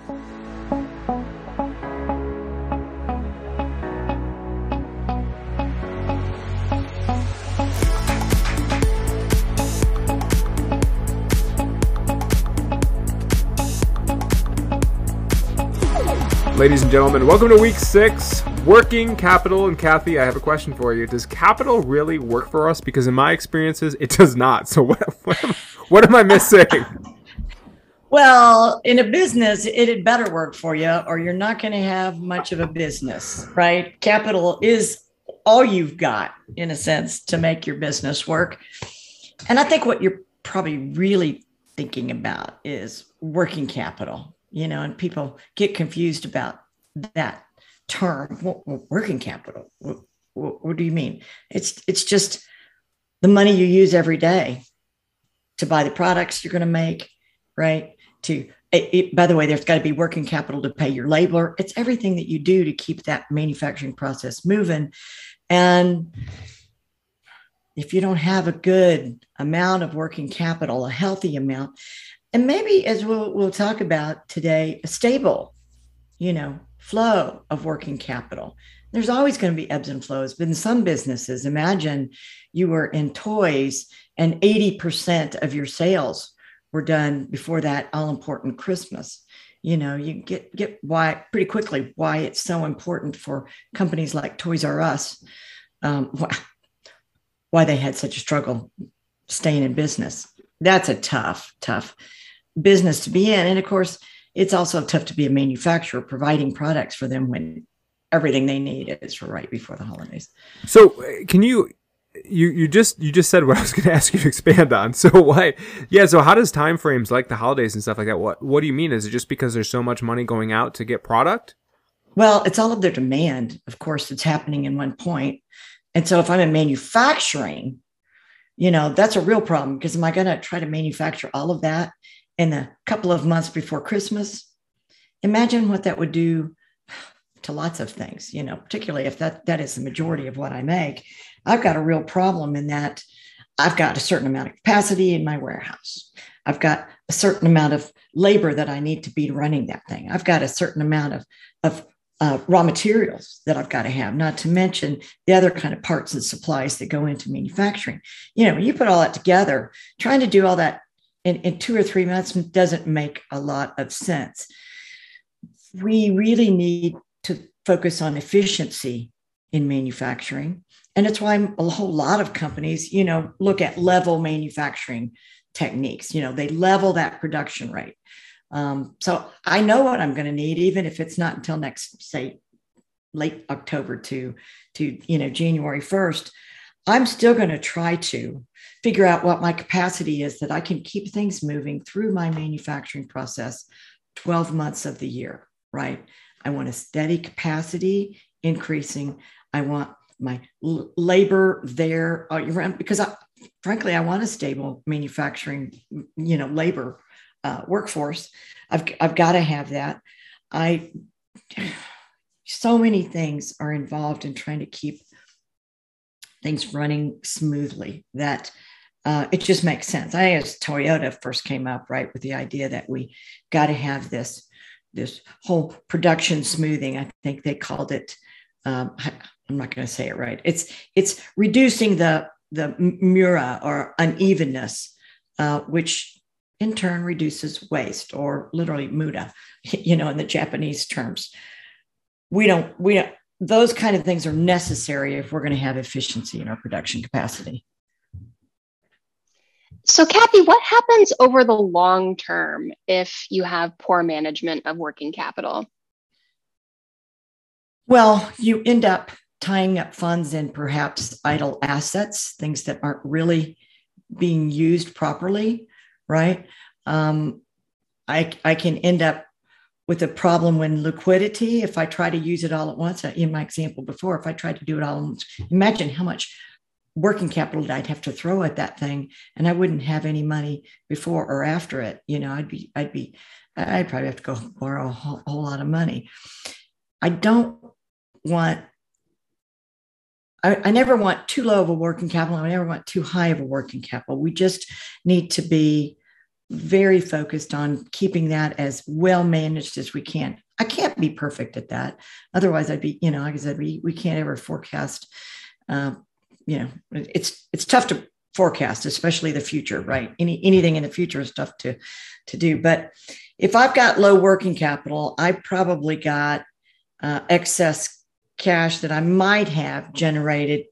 Ladies and gentlemen, welcome to week 6, working capital. And Kathy, I have a question for you. Does capital really work for us? Because in my experiences, it does not. So what am I missing? Well, in a business, it had better work for you, or you're not going to have much of a business, right? Capital is all you've got, in a sense, to make your business work. And I think what you're probably really thinking about is working capital. And people get confused about that term. Working capital. What do you mean? It's just the money you use every day to buy the products you're going to make, right? By the way, there's got to be working capital to pay your labor. It's everything that you do to keep that manufacturing process moving. And if you don't have a good amount of working capital, a healthy amount, and maybe, as we'll talk about today, a stable, flow of working capital. There's always going to be ebbs and flows, but in some businesses, imagine you were in toys and 80% of your sales were done before that all-important Christmas. You get why pretty quickly why it's so important for companies like Toys R Us, why they had such a struggle staying in business. That's a tough business to be in. And of course, it's also tough to be a manufacturer providing products for them when everything they need is for right before the holidays. So can you just said what I was going to ask you to expand on. So why? Yeah. So how does time frames like the holidays and stuff like that? What do you mean? Is it just because there's so much money going out to get product? Well, it's all of their demand. Of course, it's happening in one point. And so if I'm in manufacturing, that's a real problem, because am I going to try to manufacture all of that in a couple of months before Christmas? Imagine what that would do to lots of things, particularly if that is the majority of what I make. I've got a real problem in that I've got a certain amount of capacity in my warehouse. I've got a certain amount of labor that I need to be running that thing. I've got a certain amount of raw materials that I've got to have, not to mention the other kind of parts and supplies that go into manufacturing. When you put all that together, trying to do all that in 2 or 3 months doesn't make a lot of sense. We really need to focus on efficiency in manufacturing. And it's why a whole lot of companies, look at level manufacturing techniques. They level that production rate. So I know what I'm going to need, even if it's not until next, say, late October to January 1st. I'm still going to try to figure out what my capacity is, that I can keep things moving through my manufacturing process 12 months of the year, right? I want a steady capacity increasing. I want my labor there because frankly, I want a stable manufacturing, labor workforce. I've got to have that. So many things are involved in trying to keep things running smoothly that it just makes sense. I think as Toyota first came up, right, with the idea that we got to have this whole production smoothing. I think they called it, I'm not going to say it right. It's reducing the mura or unevenness, which in turn reduces waste, or literally muda, in the Japanese terms. We don't, those kind of things are necessary if we're going to have efficiency in our production capacity. So Kathy, what happens over the long term if you have poor management of working capital? Well, you end up tying up funds in perhaps idle assets, things that aren't really being used properly, right? I can end up with a problem when liquidity, if I try to use it all at once. In my example before, if I tried to do it all at once, imagine how much working capital I'd have to throw at that thing, and I wouldn't have any money before or after it. I'd probably have to go borrow a whole lot of money. I never want too low of a working capital. I never want too high of a working capital. We just need to be very focused on keeping that as well managed as we can. I can't be perfect at that. Otherwise I'd be, like I said, we can't ever forecast. It's tough to forecast, especially the future, right? Anything in the future is tough to do. But if I've got low working capital, I probably got excess cash that I might have generated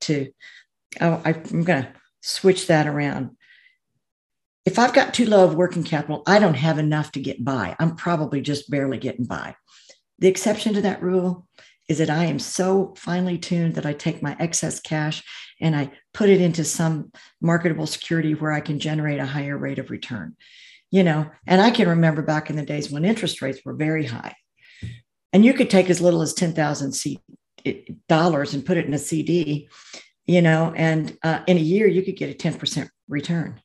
I'm going to switch that around. If I've got too low of working capital, I don't have enough to get by. I'm probably just barely getting by. The exception to that rule is that I am so finely tuned that I take my excess cash and I put it into some marketable security where I can generate a higher rate of return. And I can remember back in the days when interest rates were very high, and you could take as little as $10,000 and put it in a CD, and in a year you could get a 10% return.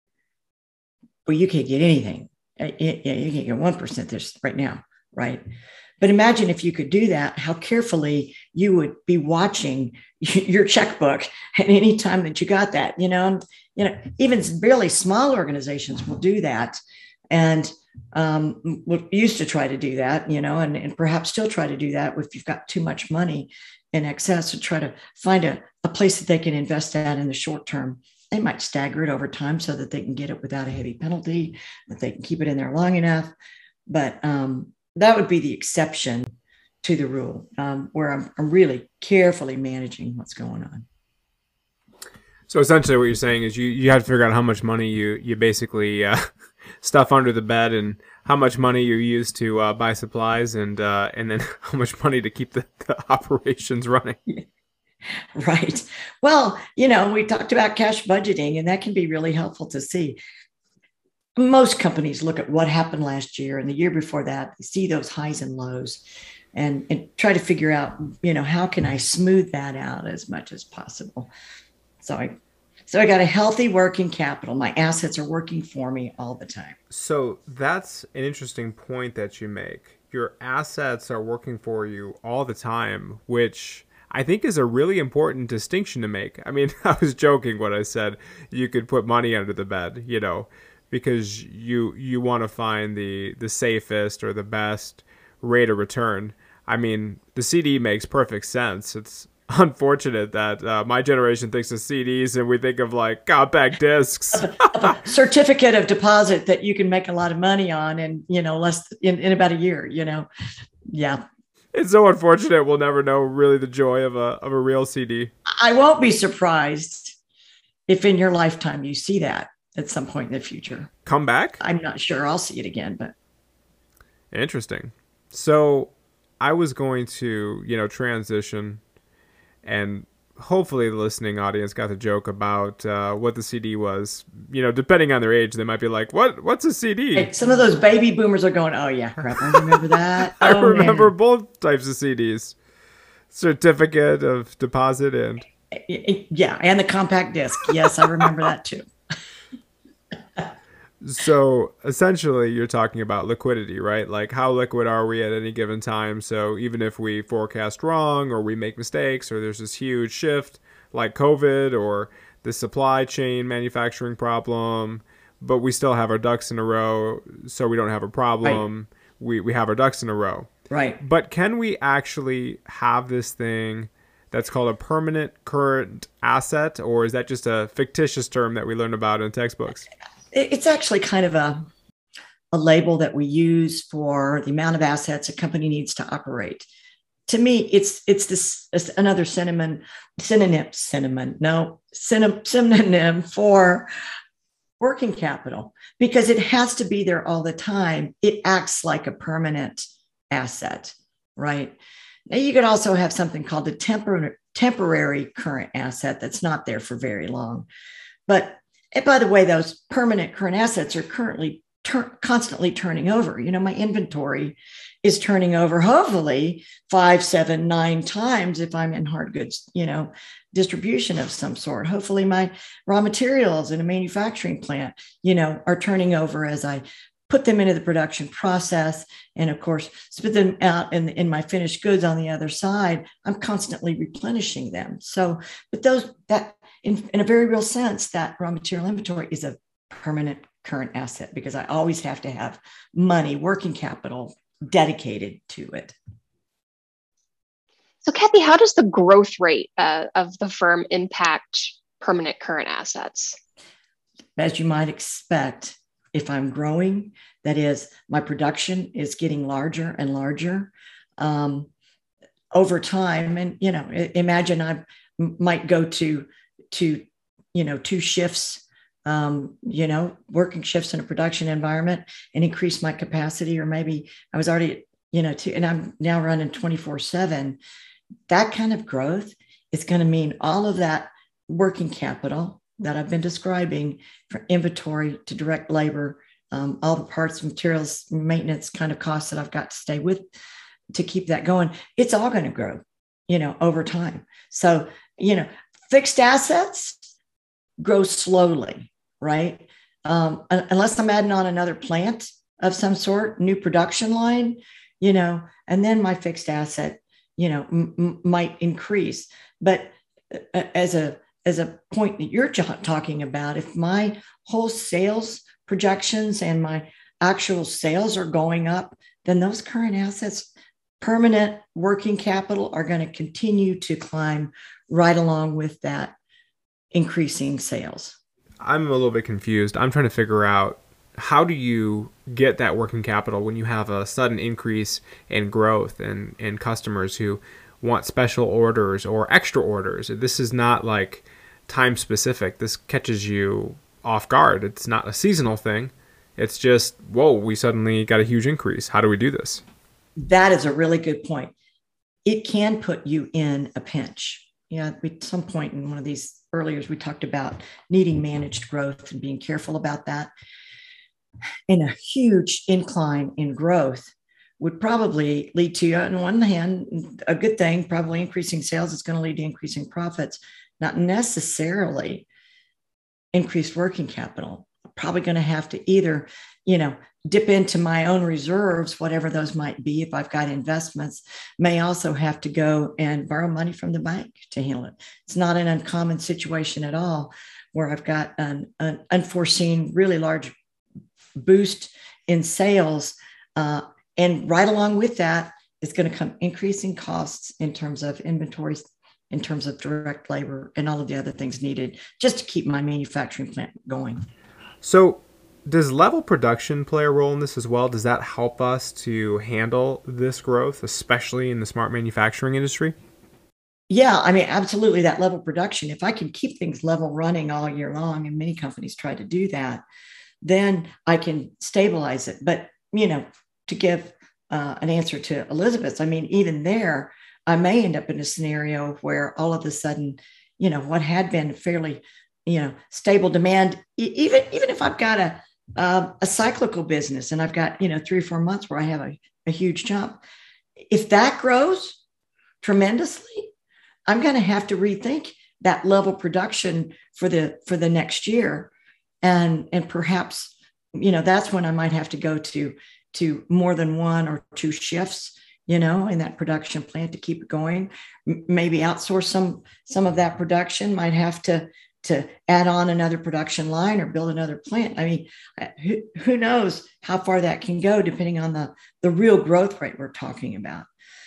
Well, you can't get anything. You can't get 1% this right now, right? But imagine if you could do that, how carefully you would be watching your checkbook at any time that you got that. Even really small organizations will do that, and we used to try to do that, and perhaps still try to do that if you've got too much money in excess, to try to find a place that they can invest that in the short term. They might stagger it over time so that they can get it without a heavy penalty, that they can keep it in there long enough. But that would be the exception to the rule, where I'm really carefully managing what's going on. So essentially what you're saying is you have to figure out how much money you basically stuff under the bed, and how much money you use to buy supplies, and then how much money to keep the operations running. Right. Well, we talked about cash budgeting, and that can be really helpful to see. Most companies look at what happened last year and the year before that, they see those highs and lows, and try to figure out, how can I smooth that out as much as possible? So I got a healthy working capital. My assets are working for me all the time. So that's an interesting point that you make. Your assets are working for you all the time, which I think is a really important distinction to make. I mean, I was joking when I said you could put money under the bed, because you want to find the safest or the best rate of return. I mean, the CD makes perfect sense. It's unfortunate that my generation thinks of CDs and we think of like compact discs. A certificate of deposit that you can make a lot of money on in less in about a year. Yeah. It's so unfortunate we'll never know really the joy of a real CD. I won't be surprised if in your lifetime you see that at some point in the future. Come back? I'm not sure I'll see it again, but. Interesting. So I was going to, transition, and hopefully the listening audience got the joke about what the CD was. Depending on their age, they might be like, what's a CD? Hey, some of those baby boomers are going, oh yeah, crap, I remember that. I remember both types of CDs. Certificate of deposit and... Yeah, and the compact disc. Yes, I remember that too. So essentially you're talking about liquidity, right? Like how liquid are we at any given time? So even if we forecast wrong or we make mistakes or there's this huge shift like COVID or the supply chain manufacturing problem, but we still have our ducks in a row, so we don't have a problem. Right. We have our ducks in a row. Right. But can we actually have this thing that's called a permanent current asset, or is that just a fictitious term that we learn about in textbooks? It's actually kind of a label that we use for the amount of assets a company needs to operate. To me, it's another synonym for working capital, because it has to be there all the time. It acts like a permanent asset, right? Now you could also have something called a temporary current asset that's not there for very long. And by the way, those permanent current assets are currently constantly turning over. My inventory is turning over, hopefully 5, 7, 9 times if I'm in hard goods, distribution of some sort. Hopefully my raw materials in a manufacturing plant, are turning over as I put them into the production process, and of course, spit them out in my finished goods on the other side. I'm constantly replenishing them. So, but that in a very real sense, that raw material inventory is a permanent current asset because I always have to have money, working capital dedicated to it. So Kathy, how does the growth rate of the firm impact permanent current assets? As you might expect, if I'm growing, that is, my production is getting larger and larger over time. And, imagine I might go to 2 shifts, working shifts in a production environment and increase my capacity, or maybe I was already, and I'm now running 24/7. That kind of growth is going to mean all of that working capital that I've been describing, from inventory to direct labor, all the parts, materials, maintenance kind of costs that I've got to stay with to keep that going. It's all going to grow, over time. So, fixed assets grow slowly, right? Unless I'm adding on another plant of some sort, new production line, and then my fixed asset, might increase. But as a point that you're talking about, if my whole sales projections and my actual sales are going up, then those current assets, permanent working capital, are going to continue to climb right along with that increasing sales. I'm a little bit confused. I'm trying to figure out, how do you get that working capital when you have a sudden increase in growth and customers who want special orders or extra orders? This is not like time specific. This catches you off guard. It's not a seasonal thing. It's just, whoa, we suddenly got a huge increase. How do we do this? That is a really good point. It can put you in a pinch. At some point in one of these earlier, we talked about needing managed growth and being careful about that. And a huge incline in growth would probably lead to, on one hand, a good thing, probably increasing sales is going to lead to increasing profits, not necessarily increased working capital. I'm probably going to have to either, dip into my own reserves, whatever those might be. If I've got investments, may also have to go and borrow money from the bank to handle it. It's not an uncommon situation at all where I've got an unforeseen, really large boost in sales. And right along with that is going to come increasing costs in terms of inventories, in terms of direct labor, and all of the other things needed just to keep my manufacturing plant going. So does level production play a role in this as well? Does that help us to handle this growth, especially in the smart manufacturing industry? Yeah, absolutely. That level production, if I can keep things level running all year long, and many companies try to do that, then I can stabilize it. But, to give an answer to Elizabeth's, even there, I may end up in a scenario where all of a sudden, what had been fairly, stable demand, even if I've got a cyclical business and I've got, 3 or 4 months where I have a huge jump, if that grows tremendously, I'm going to have to rethink that level production for the next year. And perhaps, that's when I might have to go to more than 1 or 2 shifts, in that production plant to keep it going. Maybe outsource some of that production, might have to add on another production line or build another plant. Who knows how far that can go depending on the real growth rate we're talking about.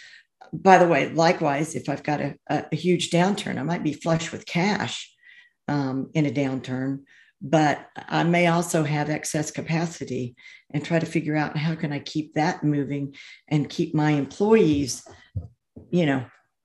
By the way, likewise, if I've got a huge downturn, I might be flush with cash in a downturn, but I may also have excess capacity and try to figure out how can I keep that moving and keep my employees, I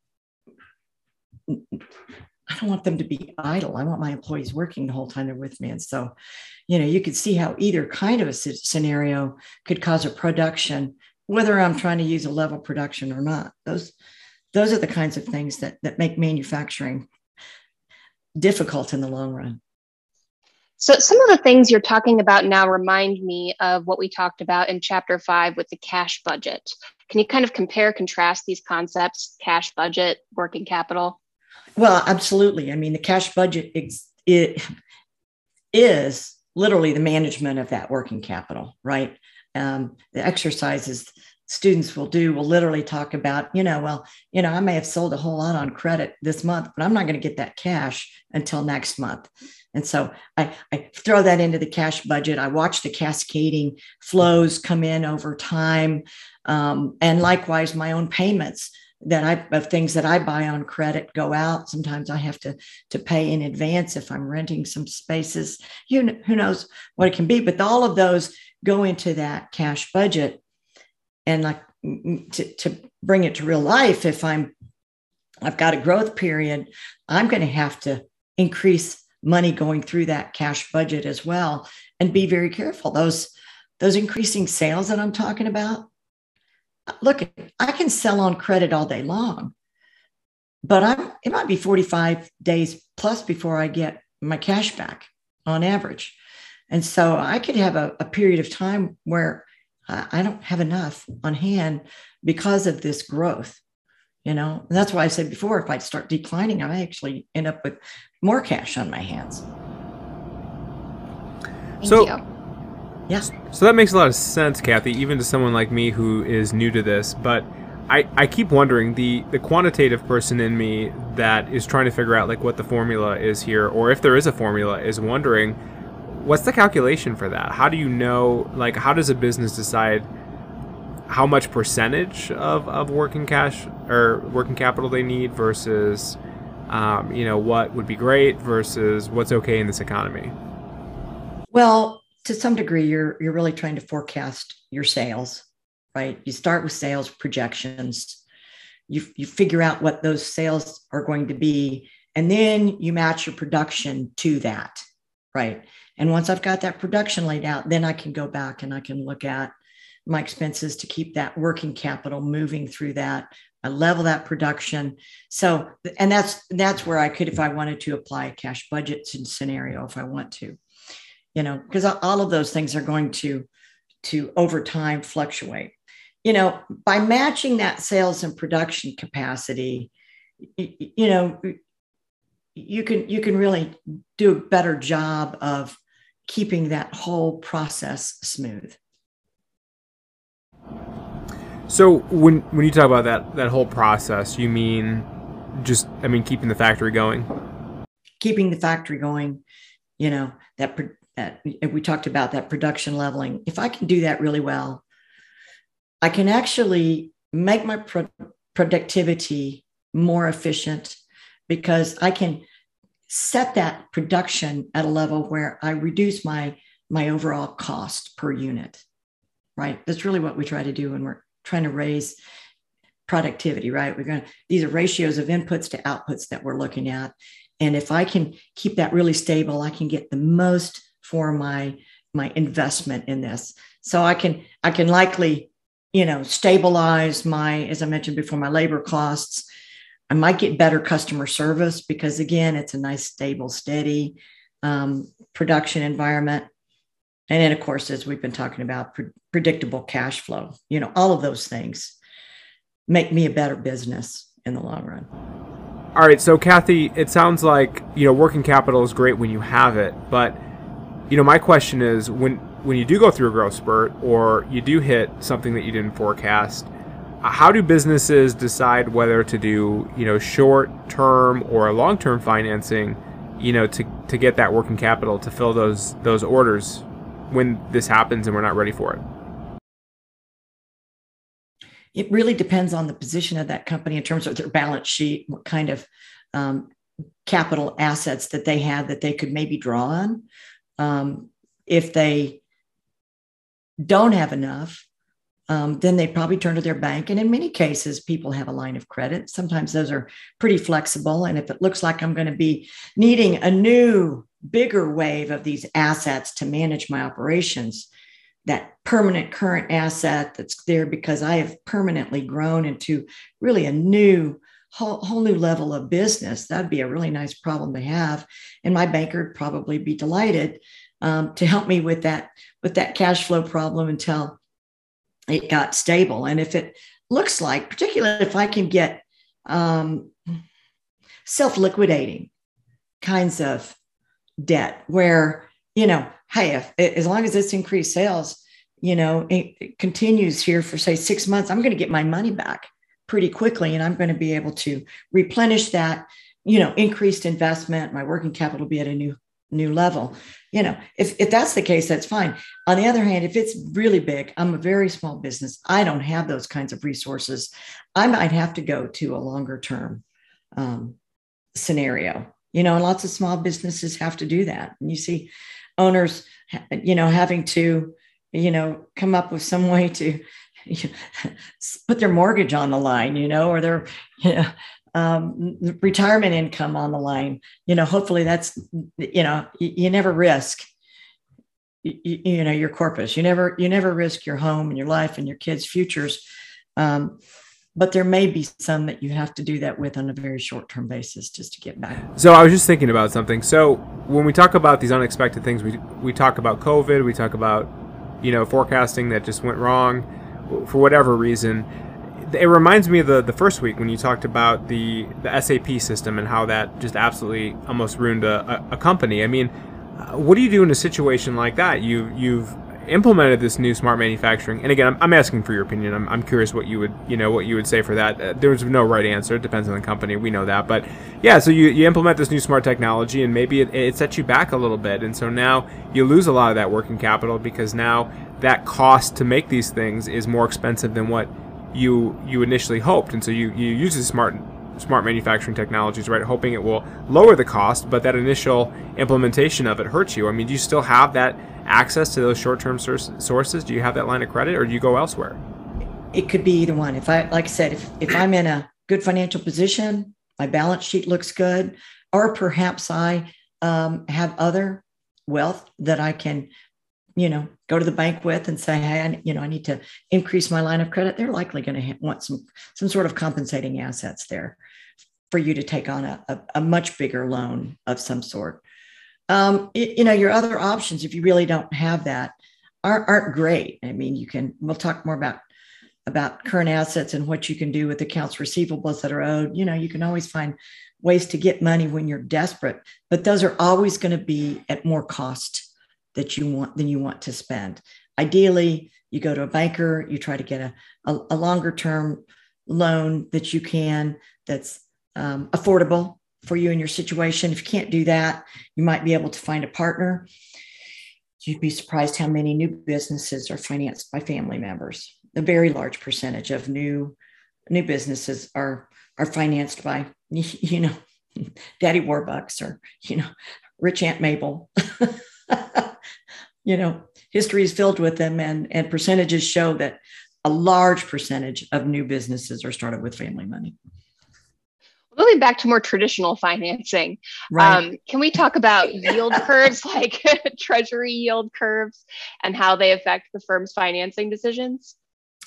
don't want them to be idle. I want my employees working the whole time they're with me. And so, you could see how either kind of a scenario could cause a production, whether I'm trying to use a level production or not. Those are the kinds of things that make manufacturing difficult in the long run. So some of the things you're talking about now remind me of what we talked about in chapter 5 with the cash budget. Can you kind of compare, contrast these concepts, cash budget, working capital? Well, absolutely. The cash budget it is literally the management of that working capital, right? The exercise is students will literally talk about, I may have sold a whole lot on credit this month, but I'm not going to get that cash until next month. And so I throw that into the cash budget. I watch the cascading flows come in over time. And likewise, my own payments of things that I buy on credit go out. Sometimes I have to pay in advance if I'm renting some spaces. Who knows what it can be, but all of those go into that cash budget. And like to bring it to real life, if I've got a growth period, I'm going to have to increase money going through that cash budget as well, and be very careful. Those increasing sales that I'm talking about. Look, I can sell on credit all day long, but it might be 45 days plus before I get my cash back on average. And so I could have a period of time where I don't have enough on hand because of this growth, And that's why I said before, if I start declining, I actually end up with more cash on my hands. Thank you. Yeah. So that makes a lot of sense, Kathy, even to someone like me who is new to this. But I keep wondering, the quantitative person in me that is trying to figure out like what the formula is here, or if there is a formula, is wondering, what's the calculation for that? How do you know, like, how does a business decide how much percentage of working cash or working capital they need versus, what would be great versus what's okay in this economy? Well, to some degree, you're really trying to forecast your sales, right? You start with sales projections. You figure out what those sales are going to be, and then you match your production to that, right? And once I've got that production laid out, then I can go back and I can look at my expenses to keep that working capital moving through that. I level that production. So, and that's where I could, if I wanted to, apply a cash budget scenario if I want to. Because all of those things are going to over time fluctuate. By matching that sales and production capacity, you can really do a better job of keeping that whole process smooth. So when you talk about that whole process, you mean keeping the factory going? Keeping the factory going, that we talked about that production leveling. If I can do that really well, I can actually make my productivity more efficient, because I can set that production at a level where I reduce my overall cost per unit, right? That's really what we try to do when we're trying to raise productivity, right? These are ratios of inputs to outputs that we're looking at. And if I can keep that really stable, I can get the most for my investment in this. So I can likely, stabilize as I mentioned before, my labor costs. I might get better customer service because, again, it's a nice, stable, steady production environment. And then, of course, as we've been talking about, predictable cash flow. All of those things make me a better business in the long run. All right. So, Kathy, it sounds like, working capital is great when you have it. But, my question is, when you do go through a growth spurt or you do hit something that you didn't forecast, how do businesses decide whether to do, short-term or long-term financing, to get that working capital to fill those orders when this happens and we're not ready for it? It really depends on the position of that company in terms of their balance sheet, what kind of capital assets that they have that they could maybe draw on. If they don't have enough, then they probably turn to their bank. And in many cases, people have a line of credit. Sometimes those are pretty flexible. And if it looks like I'm going to be needing a new, bigger wave of these assets to manage my operations, that permanent current asset that's there because I have permanently grown into really a whole new level of business, that'd be a really nice problem to have. And my banker would probably be delighted to help me with that cash flow problem until it got stable. And if it looks like, particularly if I can get self-liquidating kinds of debt where, hey, as long as it's increased sales, it continues here for say 6 months, I'm going to get my money back pretty quickly, and I'm going to be able to replenish that, increased investment. My working capital will be at a new level. If that's the case, that's fine. On the other hand, if it's really big, I'm a very small business, I don't have those kinds of resources, I might have to go to a longer term scenario. And lots of small businesses have to do that. And you see owners, having to, come up with some way to put their mortgage on the line, or their retirement income on the line. Hopefully that's, you never risk, your corpus. You never risk your home and your life and your kids' futures. But there may be some that you have to do that with on a very short-term basis just to get back. So I was just thinking about something. So when we talk about these unexpected things, we talk about COVID, we talk about, forecasting that just went wrong for whatever reason. It reminds me of the first week when you talked about the SAP system and how that just absolutely almost ruined a company. I mean, what do you do in a situation like that? You've implemented this new smart manufacturing, and again, I'm asking for your opinion. I'm curious what you would say for that. There's no right answer. It depends on the company. We know that, but yeah. So you implement this new smart technology, and maybe it sets you back a little bit, and so now you lose a lot of that working capital because now that cost to make these things is more expensive than what you initially hoped, and so you use the smart manufacturing technologies, right, hoping it will lower the cost, but that initial implementation of it hurts you. I mean, do you still have that access to those short-term sources? Do you have that line of credit, or do you go elsewhere? It could be either one. Like I said, if I'm in a good financial position, my balance sheet looks good, or perhaps I have other wealth that I can, go to the bank with and say, hey, I need to increase my line of credit. They're likely going to want some sort of compensating assets there for you to take on a much bigger loan of some sort. Your other options, if you really don't have that, aren't great. I mean, we'll talk more about current assets and what you can do with accounts receivables that are owed. You can always find ways to get money when you're desperate, but those are always going to be at more cost than you want to spend. Ideally, you go to a banker, you try to get a longer term loan that's affordable for you in your situation. If you can't do that, you might be able to find a partner. You'd be surprised how many new businesses are financed by family members. A very large percentage of new businesses are financed by, Daddy Warbucks or, rich Aunt Mabel. History is filled with them, and percentages show that a large percentage of new businesses are started with family money. Moving back to more traditional financing, right. Can we talk about yield curves, like treasury yield curves, and how they affect the firm's financing decisions?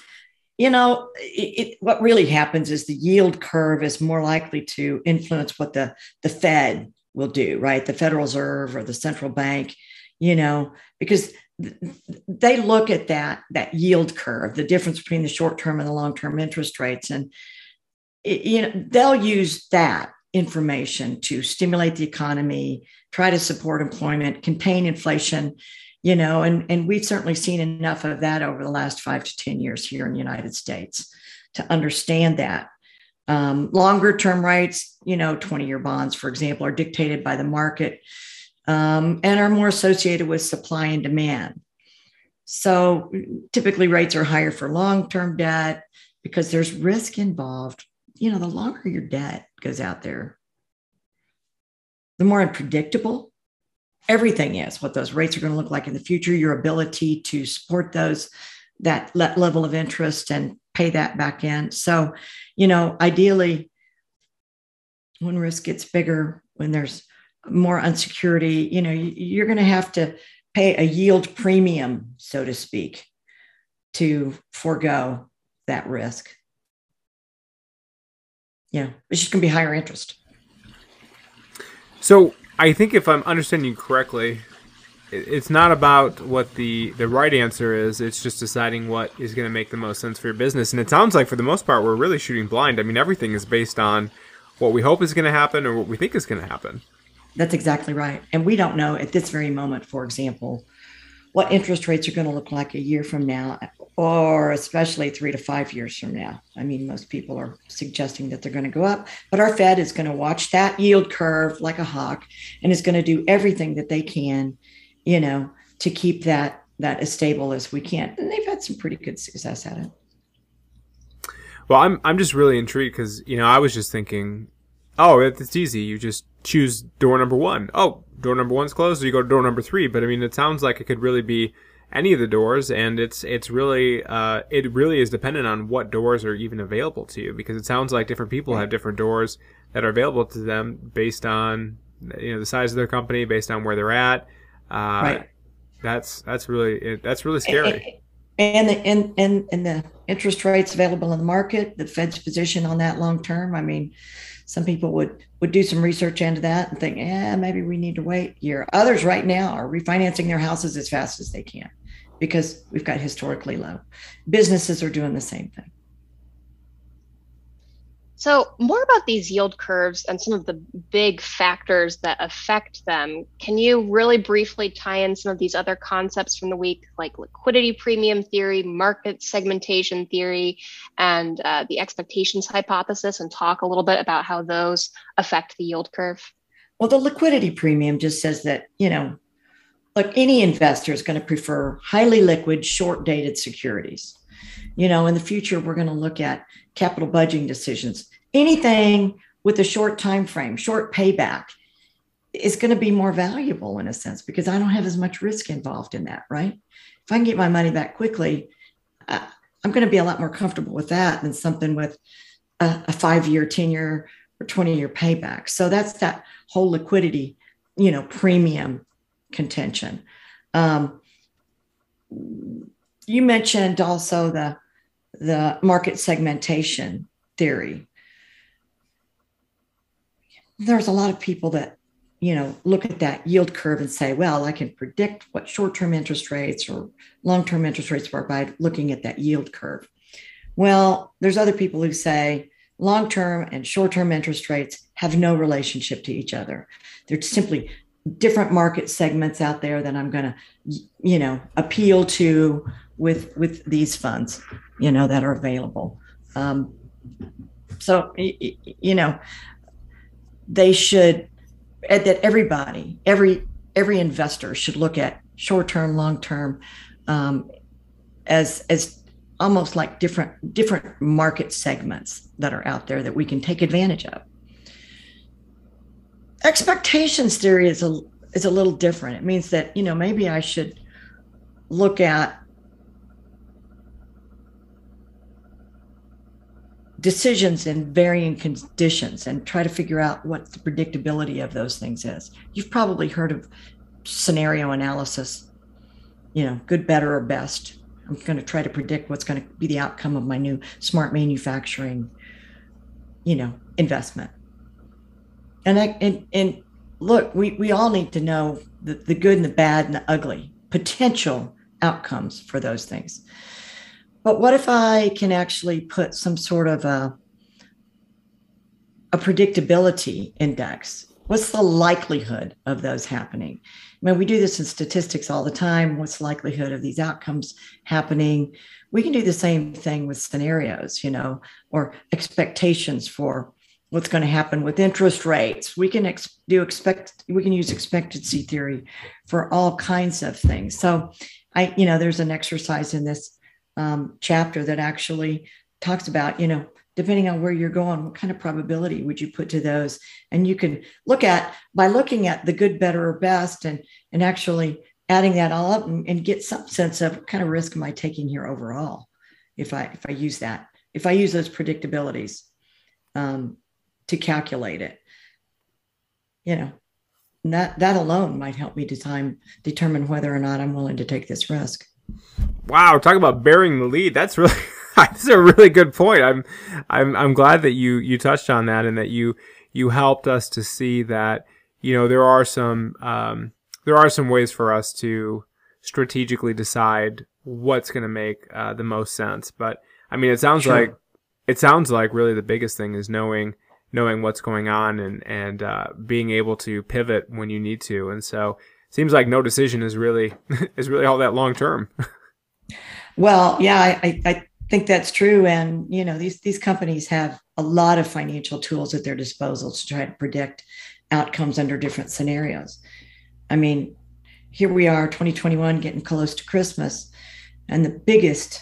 What really happens is the yield curve is more likely to influence what the Fed will do, right? The Federal Reserve or the central bank, because they look at that yield curve, the difference between the short-term and the long-term interest rates. And, they'll use that information to stimulate the economy, try to support employment, contain inflation, and we've certainly seen enough of that over the last 5 to 10 years here in the United States to understand that. Longer term rates, 20-year bonds, for example, are dictated by the market and are more associated with supply and demand. So typically rates are higher for long-term debt because there's risk involved. The longer your debt goes out there, the more unpredictable everything is, what those rates are going to look like in the future, your ability to support that level of interest and pay that back in. So, ideally, when risk gets bigger, when there's more unsecurity, you're going to have to pay a yield premium, so to speak, to forego that risk. It's just going to be higher interest. So I think if I'm understanding you correctly, it's not about what the right answer is. It's just deciding what is going to make the most sense for your business. And it sounds like for the most part, we're really shooting blind. I mean, everything is based on what we hope is going to happen or what we think is going to happen. That's exactly right. And we don't know at this very moment, for example, what interest rates are going to look like a year from now, or especially 3 to 5 years from now. I mean, most people are suggesting that they're going to go up, but our Fed is going to watch that yield curve like a hawk and is going to do everything that they can, to keep that as stable as we can. And they've had some pretty good success at it. Well, I'm just really intrigued because, I was just thinking, oh, it's easy. You just choose door number 1. Oh, door number 1's closed, so you go to door number 3. But I mean, it sounds like it could really be any of the doors, and it really is dependent on what doors are even available to you, because it sounds like different people have different doors that are available to them based on the size of their company, based on where they're at. Right. That's really scary. And the interest rates available in the market, the Fed's position on that long term. I mean, some people would do some research into that and think, maybe we need to wait a year. Others right now are refinancing their houses as fast as they can because we've got historically low. Businesses are doing the same thing. So more about these yield curves and some of the big factors that affect them. Can you really briefly tie in some of these other concepts from the week, like liquidity premium theory, market segmentation theory, and the expectations hypothesis, and talk a little bit about how those affect the yield curve? Well, the liquidity premium just says that, look, any investor is going to prefer highly liquid, short-dated securities. In the future, we're going to look at capital budgeting decisions. Anything with a short time frame, short payback is going to be more valuable in a sense because I don't have as much risk involved in that, right? If I can get my money back quickly, I'm going to be a lot more comfortable with that than something with a 5-year, 10-year, or 20-year payback. So that's that whole liquidity, premium contention. You mentioned also the market segmentation theory. There's a lot of people that, look at that yield curve and say, well, I can predict what short-term interest rates or long-term interest rates are by looking at that yield curve. Well, there's other people who say long-term and short-term interest rates have no relationship to each other. They're simply different market segments out there that I'm going to, appeal to with these funds, that are available. So, they should, that everybody, every investor should look at short-term, long-term as almost like different market segments that are out there that we can take advantage of. Expectations theory is a little different. It means that, maybe I should look at decisions in varying conditions and try to figure out what the predictability of those things is. You've probably heard of scenario analysis, good, better, or best. I'm going to try to predict what's going to be the outcome of my new smart manufacturing, investment. And look, we all need to know the good and the bad and the ugly potential outcomes for those things. But what if I can actually put some sort of a predictability index? What's the likelihood of those happening? I mean, we do this in statistics all the time. What's the likelihood of these outcomes happening? We can do the same thing with scenarios, or expectations for what's going to happen with interest rates. We can use expectancy theory for all kinds of things. So there's an exercise in this chapter that actually talks about, depending on where you're going, what kind of probability would you put to those? And you can by looking at the good, better, or best and actually adding that all up and get some sense of what kind of risk am I taking here overall if I use those predictabilities to calculate it. That alone might help me determine whether or not I'm willing to take this risk. Wow, talk about bearing the lead. That's a really good point. I'm glad that you touched on that and that you helped us to see that there are some ways for us to strategically decide what's going to make the most sense. But I mean, it sounds like really the biggest thing is knowing what's going on and being able to pivot when you need to. And so seems like no decision is really is really all that long term. Well, yeah, I think that's true. And, you know, these companies have a lot of financial tools at their disposal to try to predict outcomes under different scenarios. I mean, here we are, 2021, getting close to Christmas, and the biggest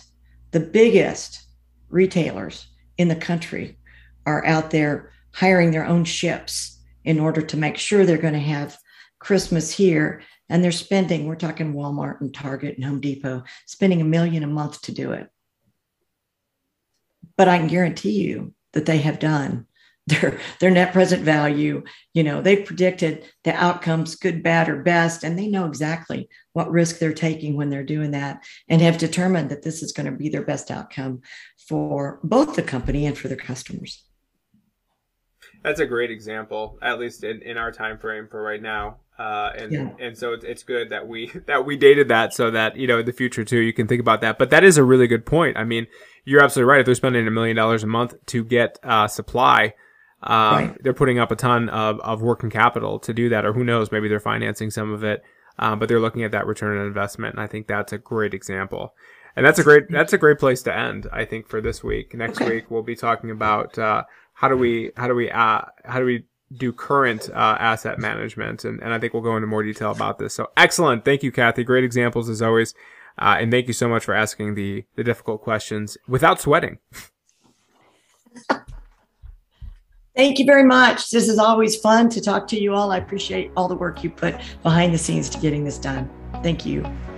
retailers in the country are out there hiring their own ships in order to make sure they're going to have Christmas here. And they're spending, we're talking Walmart and Target and Home Depot, spending $1 million a month to do it. But I can guarantee you that they have done their net present value. You know, they've predicted the outcomes, good, bad, or best, and they know exactly what risk they're taking when they're doing that, and have determined that this is going to be their best outcome for both the company and for their customers. That's a great example, at least in our time frame for right now. And so it's good that we dated that, so that, you know, in the future too, you can think about that. But that is a really good point. I mean, you're absolutely right. If they're spending $1 million a month to get supply, right, they're putting up a ton of working capital to do that, or who knows, maybe they're financing some of it. But they're looking at that return on investment, and I think that's a great example. And that's a great place to end, I think, for this week. Next week we'll be talking about how do we do current asset management, and I think we'll go into more detail about this. So excellent, thank you, Kathy. Great examples as always, and thank you so much for asking the difficult questions without sweating. Thank you very much. This is always fun to talk to you all. I appreciate all the work you put behind the scenes to getting this done. Thank you.